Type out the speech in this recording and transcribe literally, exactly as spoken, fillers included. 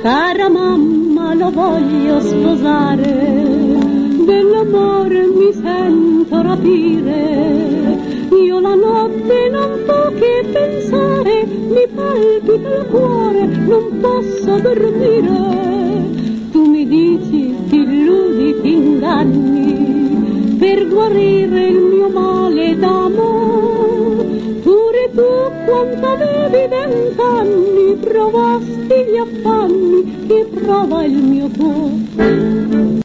cara mamma, lo voglio sposare, dell'amore mi sento rapire, io la notte non so che pensare, mi palpita il cuore, non posso dormire, tu mi dici, ti illudi, ti inganni, per guarire il mio male d'amore, pure tu quando avevi vent'anni provasti gli affanni che prova il mio cuore.